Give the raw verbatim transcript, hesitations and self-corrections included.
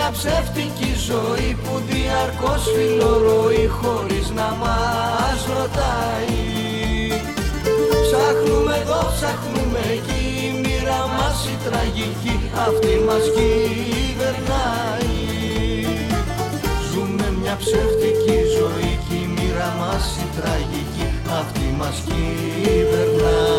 μια ψεύτικη ζωή που διαρκώς φιλορροεί χωρίς να μας ρωτάει. Ψάχνουμε εδώ, ψάχνουμε εκεί, η μοίρα μας η τραγική αυτή μας κυβερνάει. Ζούμε μια ψεύτικη ζωή και η μοίρα μας η τραγική αυτή μας κυβερνάει.